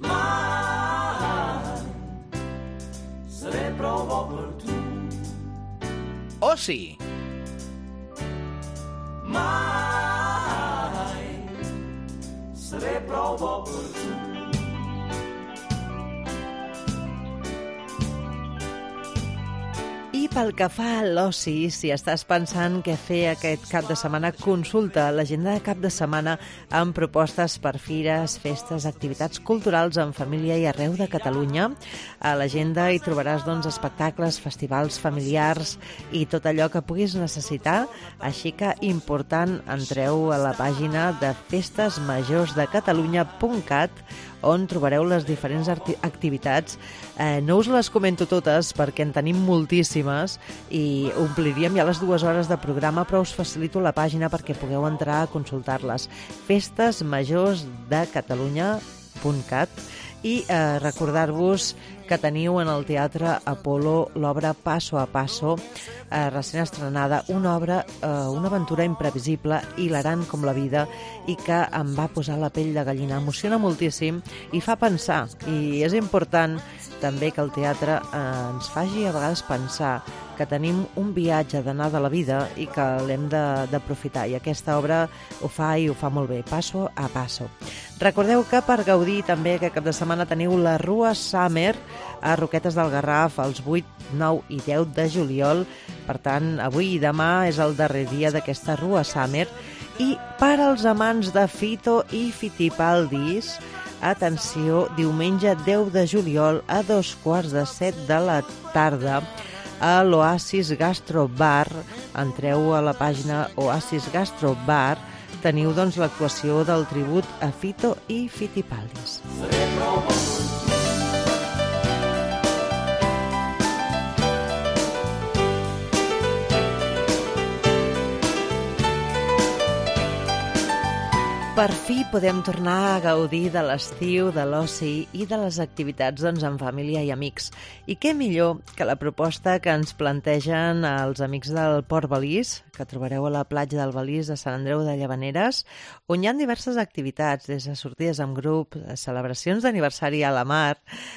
Seré prou bo per tu. Oci. Mai seré prou bo per tu. I pel que fa a l'oci, si estàs pensant què fer aquest cap de setmana, consulta l'agenda de cap de setmana amb propostes per fires, festes, activitats culturals en família i arreu de Catalunya. A l'agenda hi trobaràs doncs, espectacles, festivals familiars i tot allò que puguis necessitar. Així que, important, entreu a la pàgina de festes majors de catalunya punt cat on trobareu les diferents activitats. Eh, no us les comento totes perquè en tenim moltíssimes i ompliríem ja les dues hores de programa, però us facilito la pàgina perquè pugueu entrar a consultar-les. festes majors de catalunya punt cat i eh, recordar-vos que teniu en el Teatre Apolo l'obra Paso a Paso, eh, recent estrenada, una obra, eh, una aventura imprevisible, hilarant com la vida i que em va posar la pell de gallina. Emociona moltíssim i fa pensar. I és important també que el teatre eh, ens faci a vegades pensar que tenim un viatge d'anar de la vida i que l'hem d'aprofitar. I aquesta obra ho fa i ho fa molt bé, Paso a Paso. Recordeu que per gaudir també aquest cap de setmana teniu la Rua Summer a Roquetes del Garraf els vuit, nou i deu de juliol. Per tant, avui i demà és el darrer dia d'aquesta Rua Summer. I per als amants de Fito i Fitipaldis, atenció, diumenge deu de juliol a dos quarts de set de la tarda a l'Oasis Gastro Bar. Entreu a la pàgina Oasis Gastro Bar. Teniu doncs l'actuació del tribut a Fito i Fitipaldis. Per fi podem tornar a gaudir de l'estiu, de l'oci i de les activitats doncs, en família i amics. I què millor que la proposta que ens plantegen els amics del Port Balís, que trobareu a la platja del Balís de Sant Andreu de Llavaneres, on hi ha diverses activitats, des de sortides amb grup, celebracions d'aniversari a la mar.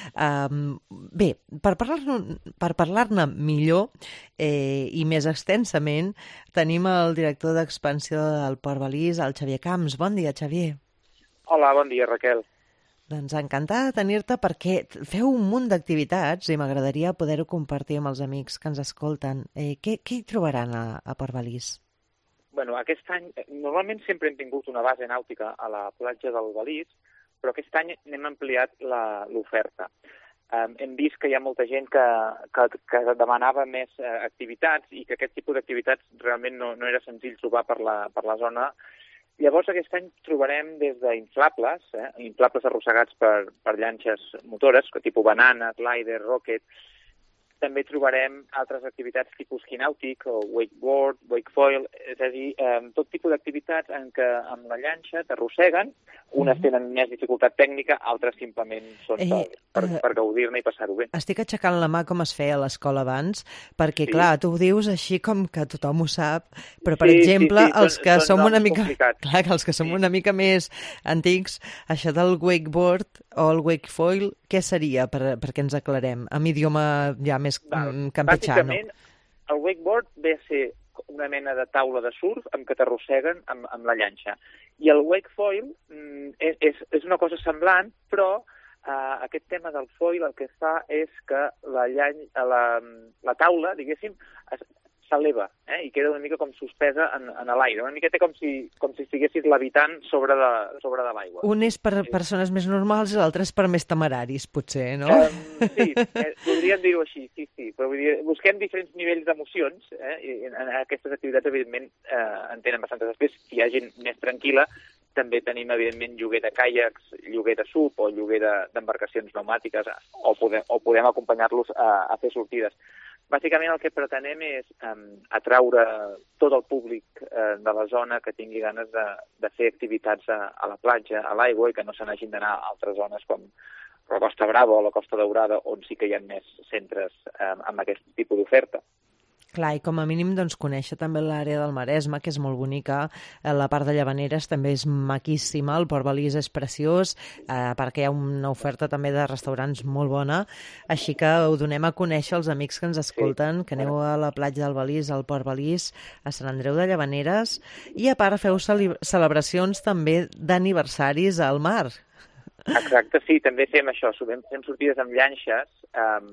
Um, bé, per parlar-ne per parlar-ne millor eh, i més extensament, tenim el director d'expansió del Port Balís, el Xavier Camps. Bon dia, Xavier. Hola, bon dia, Raquel. Doncs encantada de tenir-te perquè feu un munt d'activitats i m'agradaria poder-ho compartir amb els amics que ens escolten. Eh, què, què hi trobaran a, a Port Balís? Bueno, aquest any, normalment sempre hem tingut una base nàutica a la platja del Balís, però aquest any n'hem ampliat l'oferta. Um, hem vist que hi ha molta gent que, que, que demanava més uh, activitats i que aquest tipus d'activitats realment no, no era senzill trobar per la, per la zona. Llavors, aquest any trobarem des d'inflables, eh, inflables arrossegats per, per llanxes motores, tipus banana, glider, rocket. També trobarem altres activitats tipus esquí nàutic o wakeboard, wakefoil, és a dir, eh, tot tipus d'activitats en què amb la llanxa t'arrosseguen, unes tenen més dificultat tècnica, altres simplement són per, Eh, per, eh, per gaudir-ne i passar-ho bé. Estic aixecant la mà com es feia a l'escola abans, perquè, Sí. clar, tu ho dius així com que tothom ho sap, però, per Sí, sí, exemple, sí, els són- que són som una noms mica... complicats. Clar, que els que som una mica més antics, això del wakeboard o el wakefoil, què seria, per, perquè ens aclarem, amb idioma ja més mm, campechano? Bàsicament, el wakeboard ve a ser una mena de taula de surf amb què t'arrosseguen amb, amb la llanxa. I el wakefoil mm, és, és, és una cosa semblant, però eh, aquest tema del foil el que fa és que la, llany, la, la taula, diguéssim, es, s'eleva eh, i queda una mica com suspesa en, en l'aire. Una miqueta com si, com si estiguessis levitant sobre de, sobre de l'aigua. Un és per persones més normals i l'altre és per més temeraris, potser, no? Um, sí, eh, podríem dir-ho així, sí, sí. Però vull dir, busquem diferents nivells d'emocions, eh, i en, en aquestes activitats, evidentment, eh, en tenen bastantes. Després, si hi ha gent més tranquil·la, també tenim, evidentment, lloguer de caiacs, lloguer de sub o lloguer d'embarcacions de, pneumàtiques, o podem, o podem acompanyar-los a, a fer sortides. Bàsicament el que pretenem és um, atraure tot el públic uh, de la zona que tingui ganes de, de fer activitats a, a la platja, a l'aigua, i que no se n'hagin d'anar a altres zones com la Costa Brava o la Costa Daurada, on sí que hi ha més centres um, amb aquest tipus d'oferta. Clar, i com a mínim doncs, conèixer també l'àrea del Maresme, que és molt bonica, la part de Llavaneres també és maquíssima, el Port Balís és preciós, eh, perquè hi ha una oferta també de restaurants molt bona, així que ho donem a conèixer als amics que ens escolten, que aneu a la platja del Balís, al Port Balís, a Sant Andreu de Llavaneres, i a part feu celebracions també d'aniversaris al mar. Exacte, sí, també fem això, fem sortides amb llanxes, um,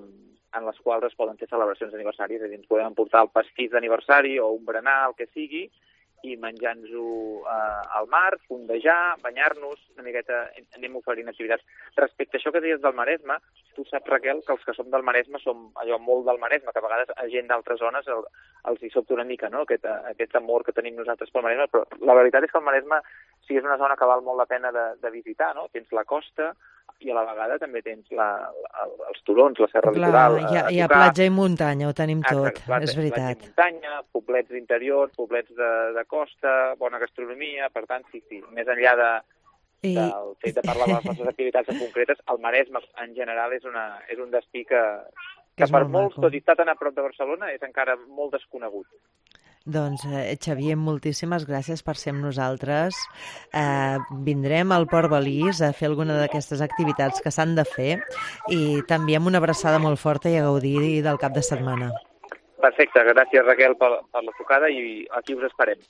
en les quals es poden fer celebracions d'aniversari, és a dir, ens podem emportar el pastís d'aniversari o un berenar, el que sigui, i menjar-nos-ho eh, al mar, fondejar, banyar-nos, una miqueta anem oferint activitats. Respecte a això que deies del Maresme, tu saps, Raquel, que els que som del Maresme som allò molt del Maresme, que a vegades a gent d'altres zones el, els hi sobta una mica, no?, aquest, aquest amor que tenim nosaltres pel Maresme, però la veritat és que el Maresme sí és una zona que val molt la pena de, de visitar, no? Tens la costa i a la vegada també tens la, la, els turons, la serra Clar, litoral. Hi ha, hi ha platja i muntanya, ho tenim tot, Exacte, platja, és veritat. Platja i muntanya, poblets d'interior, poblets de, de costa, bona gastronomia, per tant, sí, sí, més enllà de, I... del fet de parlar de les nostres activitats en concretes, el Maresme en general és, una, és un destí que, que per molts, tot i estar tan a prop de Barcelona, és encara molt desconegut. Doncs, eh, Xavier, moltíssimes gràcies per ser amb nosaltres. Eh, vindrem al Port Balís a fer alguna d'aquestes activitats que s'han de fer i també amb una abraçada molt forta i a gaudir del cap de setmana. Perfecte, gràcies, Raquel, per, per la trucada i aquí us esperem.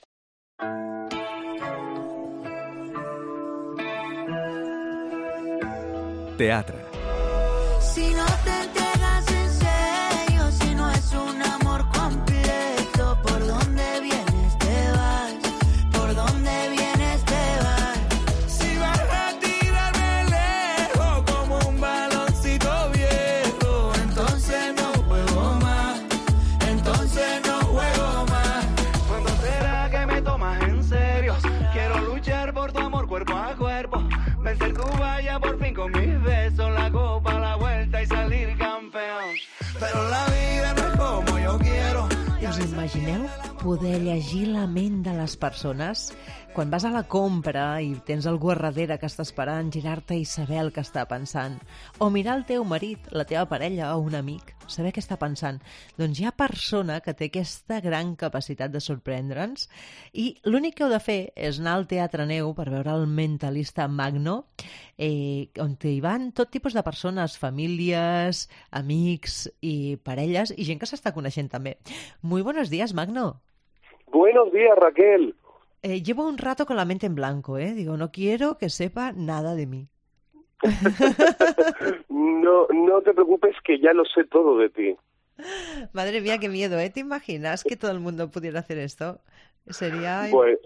Teatre. Si no te entregas en serio, si no es un amor completo, ¿por dónde vienes te vas? ¿Por dónde vienes te vas? Si vas a tirarme lejos como un baloncito viejo, entonces no juego más, entonces no juego más. ¿Cuándo será que me tomas en serio? Quiero luchar por tu amor cuerpo a cuerpo, vencer Cuba ya por fin con mis besos, la copa, la vuelta y salir campeón. Pero la vida no es como yo quiero. Us imagineu poder llegir la ment de les persones? Quan vas a la compra i tens algú a darrere que està esperant, girar-te i saber el que està pensant. O mirar el teu marit, la teva parella o un amic, saber què està pensant. Doncs hi ha persona que té aquesta gran capacitat de sorprendre'ns i l'únic que heu de fer és anar al Teatre Neu per veure el Mentalista Magno, eh, on hi van tot tipus de persones, famílies, amics i parelles i gent que s'està coneixent també. Muy buenos días, Magno. Buenos días, Raquel. Eh, llevo un rato con la mente en blanco, ¿eh? Digo, no quiero que sepa nada de mí. No, no te preocupes que ya lo sé todo de ti. Madre mía, qué miedo, ¿eh? ¿Te imaginas que todo el mundo pudiera hacer esto? Sería... Pues,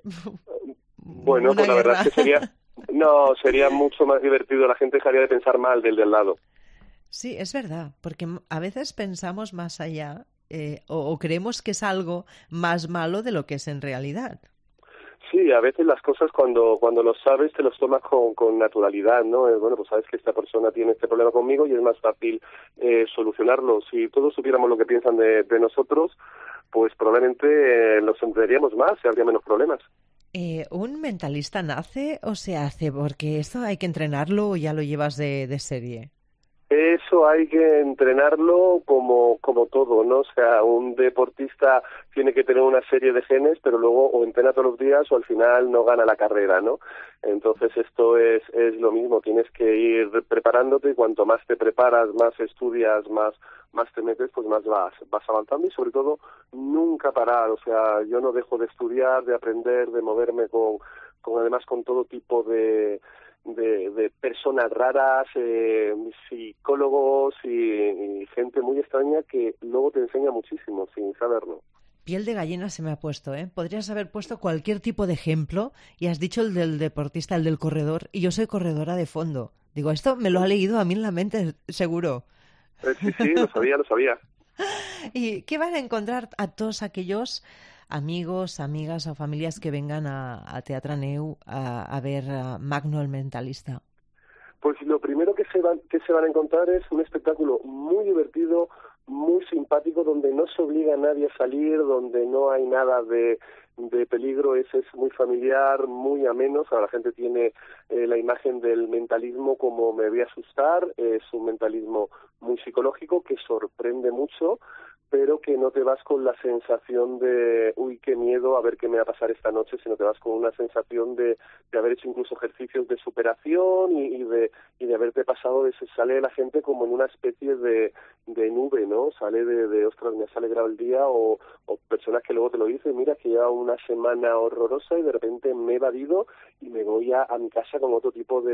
bueno, pues la verdad es que sería... No, sería mucho más divertido. La gente dejaría de pensar mal del del lado. Sí, es verdad, porque a veces pensamos más allá eh, o, o creemos que es algo más malo de lo que es en realidad. Sí, a veces las cosas cuando cuando lo sabes te los tomas con, con naturalidad, ¿no? Eh, bueno, pues sabes que esta persona tiene este problema conmigo y es más fácil eh, solucionarlo. Si todos supiéramos lo que piensan de, de nosotros, pues probablemente eh, nos entenderíamos más y habría menos problemas. Eh, ¿Un mentalista nace o se hace? Porque esto hay que entrenarlo o ya lo llevas de, de serie. Eso hay que entrenarlo como como todo, ¿no? O sea, un deportista tiene que tener una serie de genes, pero luego o entrena todos los días o al final no gana la carrera, ¿no? Entonces esto es es lo mismo, tienes que ir preparándote y cuanto más te preparas, más estudias, más más te metes, pues más vas vas avanzando y sobre todo nunca parar, o sea, yo no dejo de estudiar, de aprender, de moverme con con además con todo tipo de De, de personas raras, eh, psicólogos y, y gente muy extraña que luego te enseña muchísimo sin saberlo. Piel de gallina se me ha puesto, ¿eh? Podrías haber puesto cualquier tipo de ejemplo y has dicho el del deportista, el del corredor, y yo soy corredora de fondo. Digo, esto me lo ha leído a mí en la mente, seguro. Eh, sí, sí, lo sabía, lo sabía. ¿Y qué van a encontrar a todos aquellos amigos, amigas o familias que vengan a, a Teatre Neu a, a ver a Magno el Mentalista? Pues lo primero que se van que se van a encontrar es un espectáculo muy divertido, muy simpático, donde no se obliga a nadie a salir, donde no hay nada de, de peligro, es, es muy familiar, muy ameno. O sea, la gente tiene eh, la imagen del mentalismo como me voy a asustar, es un mentalismo muy psicológico que sorprende mucho, pero que no te vas con la sensación de, uy, qué miedo, a ver qué me va a pasar esta noche, sino te vas con una sensación de, de haber hecho incluso ejercicios de superación y, y de y de haberte pasado, de, sale la gente como en una especie de, de nube, ¿no? Sale de, de, ostras, me has alegrado el día, o, o personas que luego te lo dicen, mira, que lleva una semana horrorosa y de repente me he evadido y me voy a, a mi casa con otro tipo de,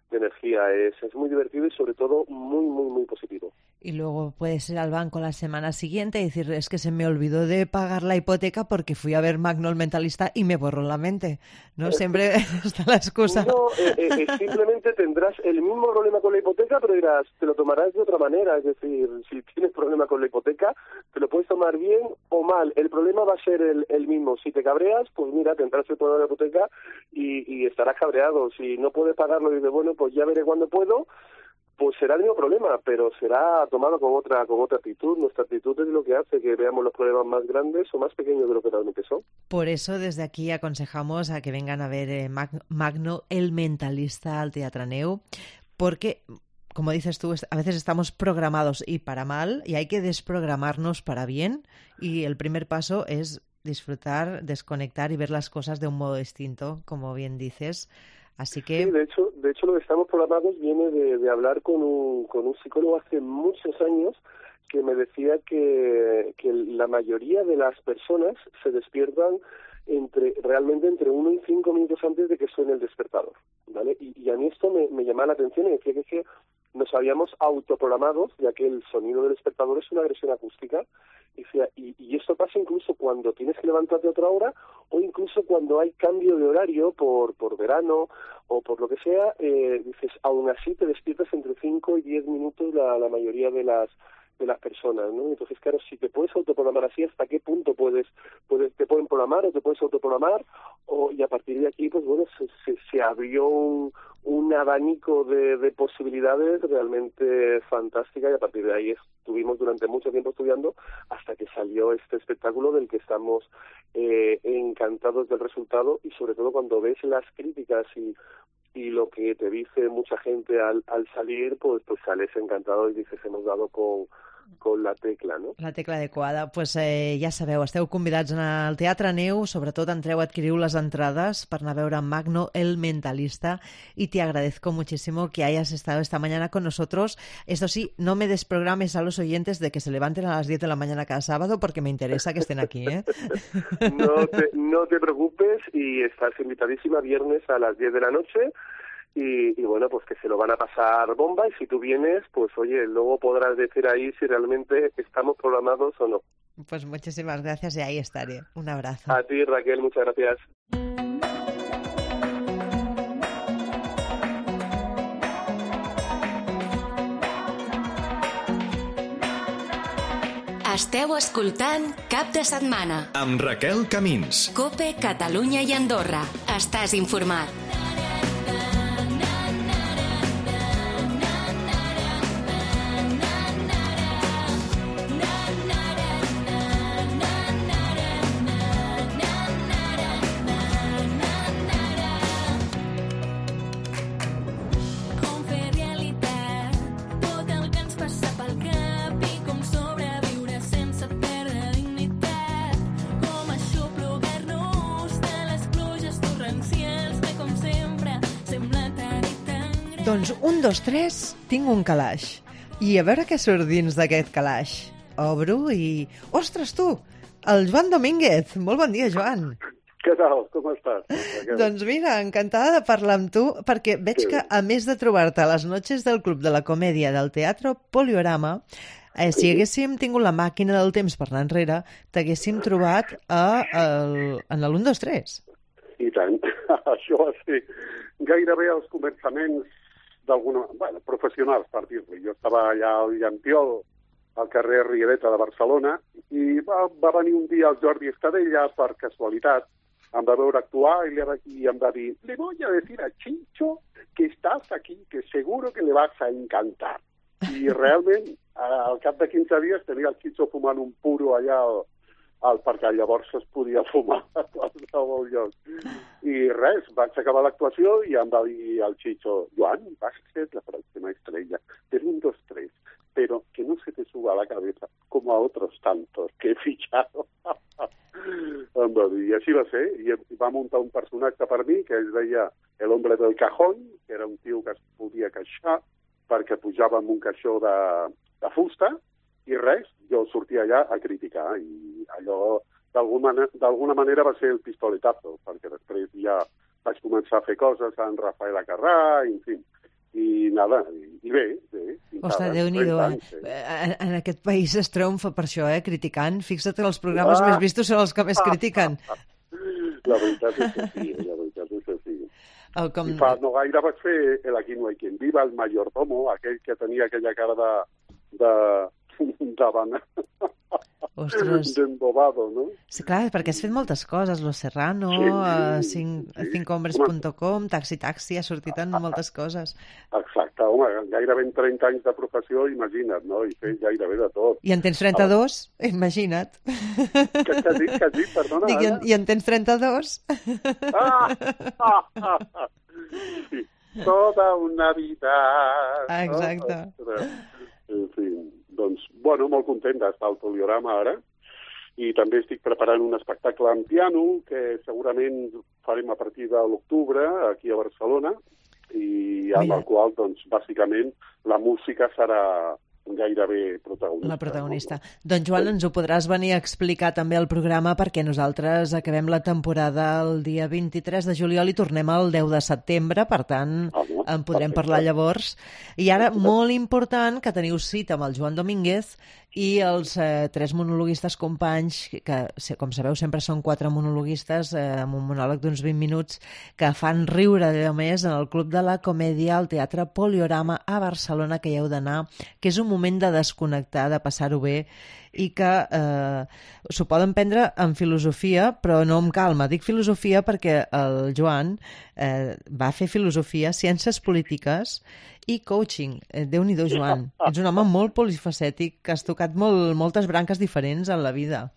de energía. Es, es muy divertido y sobre todo muy, muy, muy positivo. Y luego puedes ir al banco la semana siguiente y decir, es que se me olvidó de pagar la hipoteca porque fui a ver Magno el Mentalista y me borró la mente. No siempre está la excusa. No, eh, eh, simplemente tendrás el mismo problema con la hipoteca, pero dirás, te lo tomarás de otra manera. Es decir, si tienes problema con la hipoteca, te lo puedes tomar bien o mal. El problema va a ser el, el mismo. Si te cabreas, pues mira, tendrás el problema de la hipoteca y, y estarás cabreado. Si no puedes pagarlo y dices, bueno, pues ya veré cuándo puedo, pues será el mismo problema, pero será tomado con otra con otra actitud. Nuestra actitud es lo que hace que veamos los problemas más grandes o más pequeños de lo que realmente son. Por eso desde aquí aconsejamos a que vengan a ver eh, Mag- Magno el Mentalista al Teatraneu, porque, como dices tú, a veces estamos programados y para mal, y hay que desprogramarnos para bien, y el primer paso es disfrutar, desconectar y ver las cosas de un modo distinto, como bien dices. Así que... Sí, de hecho, de hecho lo que estamos programados viene de, de hablar con un, con un psicólogo hace muchos años que me decía que, que la mayoría de las personas se despiertan entre realmente entre uno y cinco minutos antes de que suene el despertador, ¿vale? Y, y a mí esto me, me llamaba la atención y decía que, que nos habíamos autoprogramados, ya que el sonido del despertador es una agresión acústica, y, decía, y, y esto pasa incluso cuando tienes que levantarte a otra hora o incluso cuando hay cambio de horario por, por verano o por lo que sea, eh, dices, aún así te despiertas entre cinco y diez minutos la, la mayoría de las de las personas, ¿no? Entonces, claro, si te puedes autoprogramar así, ¿hasta qué punto puedes, puedes te pueden programar o te puedes autoprogramar? O, y a partir de aquí, pues bueno, se, se, se abrió un, un abanico de, de posibilidades realmente fantástica y a partir de ahí estuvimos durante mucho tiempo estudiando hasta que salió este espectáculo del que estamos eh, encantados del resultado y sobre todo cuando ves las críticas y y lo que te dice mucha gente al, al salir, pues pues sales encantado y dices, hemos dado con, con la tecla, no? La tecla adequada. Pues eh, ja sabeu, esteu convidats a anar al Teatraneu, sobretot entreu, adquiriu les entradas para anar a veure Magno el Mentalista y te agradezco muchísimo que hayas estado esta mañana con nosotros. Esto sí, no me desprogrames a los oyentes de que se levanten a las diez de la mañana cada sábado porque me interesa que estén aquí, ¿eh? No te, no te preocupes y estás invitadísima viernes a las diez de la noche. Y, y bueno, pues que se lo van a pasar bomba y si tú vienes, pues oye, luego podrás decir ahí si realmente estamos programados o no. Pues muchísimas gracias y ahí estaré. Un abrazo. A ti, Raquel, muchas gracias. Esteu escoltant Cap de Setmana amb Raquel Camins. COPE, Catalunya i Andorra. Estàs informat. Doncs un, dos, tres, tinc un calaix. I a veure què surt dins d'aquest calaix. Obro i... Ostres, tu! El Joan Domínguez. Molt bon dia, Joan. Què tal? Com estàs? Doncs mira, encantada de parlar amb tu, perquè veig que, a més de trobar-te a les noches del Club de la Comèdia del Teatre Poliorama, eh, si haguéssim tingut la màquina del temps per anar enrere, t'haguéssim trobat a, a, en l'un, dos, tres. I tant. Això va ser gairebé els començaments d'alguna... Bueno, professionals, per dir-li. Jo estava allà al Llampiol, al carrer Riereta de Barcelona, i va, va venir un dia el Jordi Estadella, per casualitat, em va veure actuar i, le va, i em va dir, le voy a decir a Chicho que estás aquí, que seguro que le vas a encantar. I realment, al cap de quinze dies, tenia el Chicho fumant un puro allà al, al perquè llavors es podia fumar a qualsevol lloc. I res, vaig acabar l'actuació i em va dir el Chicho, Joan, vas a ser la próxima estrella del un, dos, tres, pero que no se te suba a la cabeza como a otros tantos que he fichado. Em va dir, i així va ser, i va muntar un personatge per mi que es deia el hombre del cajón, que era un tio que es podia queixar perquè pujava amb un caixó de, de fusta, i res, jo sortia allà a criticar, i allò d'alguna manera va ser el pistoletazo, perquè després ja vaig començar a fer coses amb Rafael Acarrà, en fi, i nada, i, i bé, bé. I Ostres, nada, Déu-n'hi-do, trenta anys, eh? En, en aquest país es triomfa per això, eh? Criticant. Fixa't que els programes Ah! més vistos són els que més critiquen. La veritat és que sí, la veritat és que sí. El com... I fa no gaire vaig fer el Aquí no hay quien viva, el mayordomo, aquell que tenia aquella cara de... de... d'Havana. Ostres. D'embobado, no? Sí, clar, perquè has fet moltes coses, Lo Serrano, Sí, uh, sí, cinc hombres punt com, Taxi Taxi, ha sortit en moltes coses. Exacte, home, gairebé trenta anys de professió, imagina't, no? I fer gairebé de tot. I en tens trenta-dos? Imagina't. Què has dit, què has dit, perdona? Dic, i en, i en tens trenta-dos? Ah, ah, ah, ah. Sí, toda una vida. Ah, exacte. No? En fi, doncs, bueno, molt content d'estar al Poliorama ara, i també estic preparant un espectacle en piano que segurament farem a partir de l'octubre aquí a Barcelona, i amb el qual, doncs, bàsicament, la música serà gairebé protagonista. La protagonista. No? Doncs, Joan, ens ho podràs venir a explicar també al programa, perquè nosaltres acabem la temporada el dia vint-i-tres de juliol i tornem el deu de setembre, per tant, ah, no? en podrem Perfecte. parlar llavors. I ara, molt important, que teniu cita amb el Joan Domínguez i els eh, tres monologuistes companys, que, com sabeu, sempre són quatre monologuistes, eh, amb un monòleg d'uns vint minuts, que fan riure allò més en el Club de la Comèdia al Teatre Poliorama a Barcelona, que hi heu d'anar, que és un moment de desconnectar, de passar-ho bé, i que eh, s'ho poden prendre en filosofia, però no amb calma. Dic filosofia perquè el Joan eh, va fer filosofia, ciències polítiques i coaching. Eh, Déu-n'hi-do, Joan. Ets un home molt polifacètic, que has tocat molt, moltes branques diferents en la vida.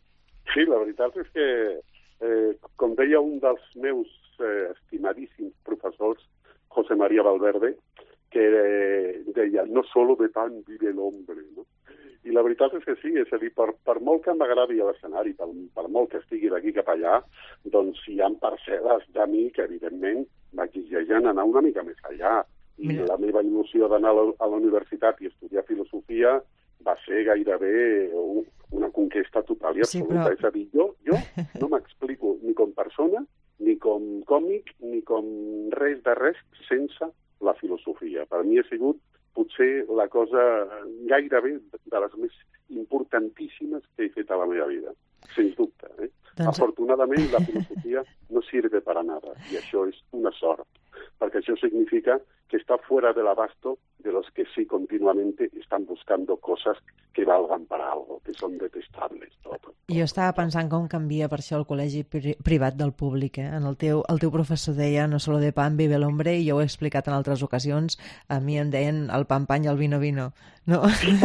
Sí, la veritat és que, eh, com deia un dels meus eh, estimadíssims professors, José María Valverde, que eh, deia, no solo de pan vive el hombre, no? I la veritat és que sí, és a dir, per, per molt que m'agradi l'escenari, per, per molt que estigui d'aquí cap allà, doncs hi ha parcel·les de mi que, evidentment, m'exigeixen anar una mica més allà. I Mira. la meva il·lusió d'anar a la, a la universitat i estudiar filosofia va ser gairebé un, una conquesta total i absoluta. Sí, però... És a dir, jo, jo no m'explico ni com persona, ni com còmic, ni com res de res sense la filosofia. Per mi ha sigut potser la cosa gairebé de les més importantíssimes que he fet a la meva vida, sens dubte. Eh? Doncs... Afortunadament, la filosofia no sirve para nada, i això és una sort, perquè això significa que está fuera del abasto de los que sí continuamente están buscando cosas que valgan para algo, que son detestables. Tot. Jo estava pensant com canvia per això el col·legi pri privat del públic. Eh? En el, teu, el teu professor deia no solo de pan vive el hombre, i jo ho he explicat en altres ocasions, a mi em deien el pan pan i el vino vino. No?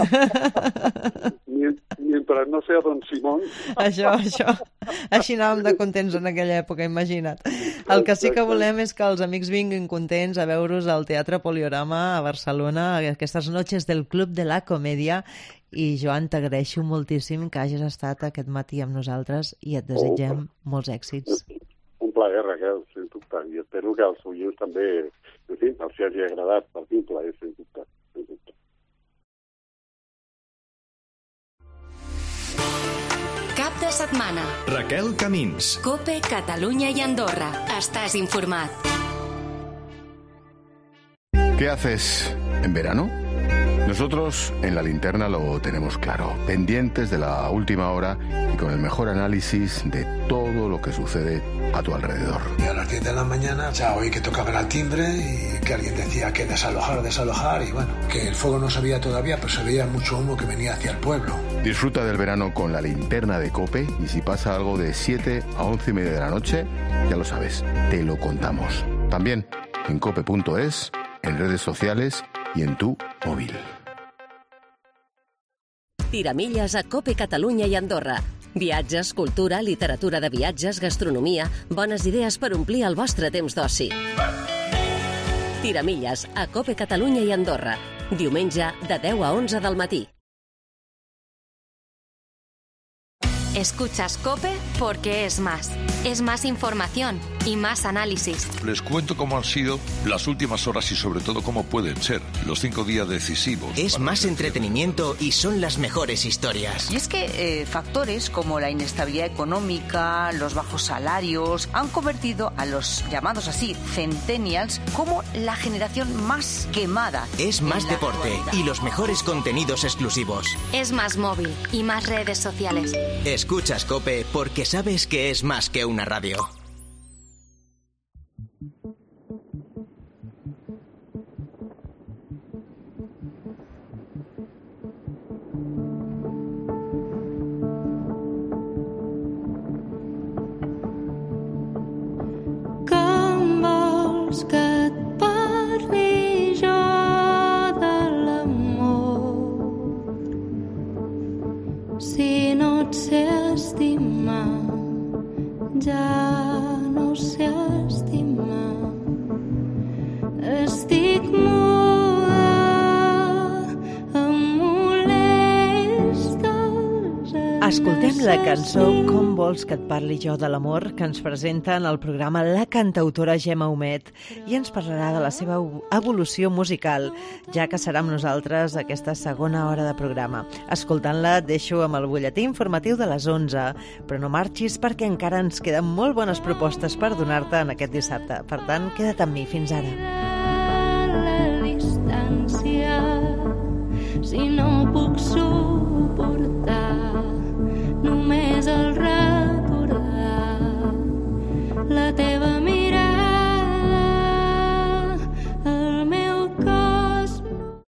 Mientras no sea Don Simón. Això, això. Així anàvem de contents en aquella època, imagina't. El que sí que volem és que els amics vinguin contents a veure's al Teatre Poliorama a Barcelona, aquestes noches del Club de la Comèdia. I, Joan, t'agraeixo moltíssim que hagis estat aquest matí amb nosaltres i et desitgem oh, molts èxits. Un plaer, Raquel, sens dubte. I espero que als oients també, en fi, els hagi agradat. Per mi un plaer, sens dubte. Sens dubte. Cap de setmana. Raquel Camins. COPE, Catalunya i Andorra. Estàs informat. ¿Qué haces en verano? Nosotros en La Linterna lo tenemos claro, pendientes de la última hora y con el mejor análisis de todo lo que sucede a tu alrededor. Y a las diez de la mañana ya oí que tocaban al timbre y que alguien decía que desalojar, desalojar, y bueno, que el fuego no se veía todavía, pero se veía mucho humo que venía hacia el pueblo. Disfruta del verano con La Linterna de COPE, y si pasa algo de siete a once y media de la noche, ya lo sabes, te lo contamos. También en cope punto es, en redes sociales y en tu móvil. Tiramilles a COPE Catalunya i Andorra. Viatges, cultura, literatura de viatges, gastronomia, bones idees per omplir el vostre temps d'oci. Tiramilles a COPE Catalunya i Andorra. Diumenge de deu a onze del matí. Escuchas COPE porque es más. Es más información y más análisis. Les cuento cómo han sido las últimas horas y sobre todo cómo pueden ser los cinco días decisivos. Es más entretenimiento y son las mejores historias. Y es que eh, factores como la inestabilidad económica, los bajos salarios, han convertido a los llamados así centennials como la generación más quemada. Es más deporte y los mejores contenidos exclusivos. Es más móvil y más redes sociales. Escuchas COPE porque sabes que es más que una radio. Com vols que et parli jo de l'amor si no et sé estimar, ja no sé estimar. Estic muda, em molestes. Escoltem la cançó Com vols que et parli jo de l'amor, que ens presenta en el programa la cantautora Gemma Humet, i ens parlarà de la seva evolució musical, ja que serà amb nosaltres aquesta segona hora de programa. Escoltant-la et deixo amb el butlletí informatiu de les onze, però no marxis perquè encara ens queden molt bones propostes per donar-te en aquest dissabte. Per tant, queda't amb mi. Fins ara. La distància, si